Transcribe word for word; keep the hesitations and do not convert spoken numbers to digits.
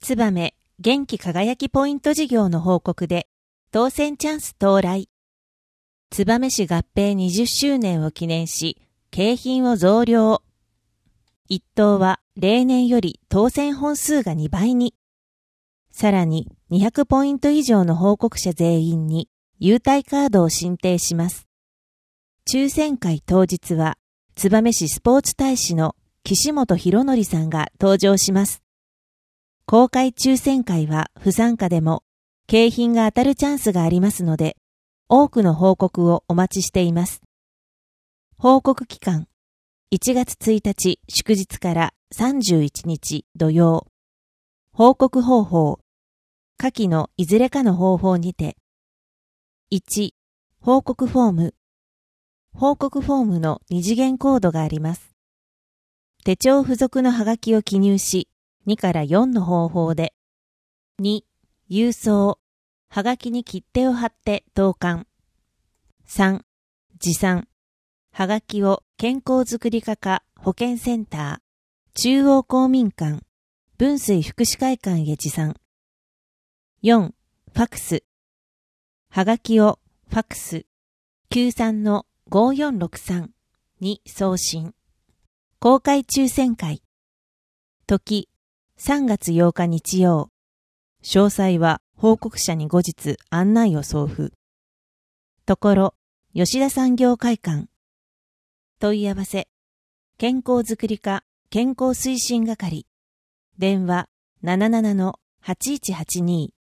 つばめ元気輝きポイント事業の報告で当選チャンス到来。燕市合併にじゅっしゅうねんを記念し、景品を増量。一等は例年より当選本数がにばいに。さらににひゃくポイント以上の報告者全員に優待カードを申請します。抽選会当日は燕市スポーツ大使の岸本博則さんが登場します。公開抽選会は不参加でも景品が当たるチャンスがありますので、多くの報告をお待ちしています。報告期間、いちがつついたち祝日からさんじゅういちにち土曜。報告方法、下記のいずれかの方法にて。いち、報告フォーム。報告フォームの二次元コードがあります。手帳付属のハガキを記入し、にからよんの方法で。に、郵送。はがきに切手を貼って投函。さん、持参。はがきを健康づくり課か保健センター、中央公民館、分水福祉会館へ持参。よん、ファクス。はがきをファクス きゅうさんのごよんろくさん に送信。公開抽選会。時、さんがつようか日曜。詳細は報告者に後日案内を送付。ところ、吉田産業会館。問い合わせ、健康づくり課健康推進係。電話 ななななのはちいちはちに。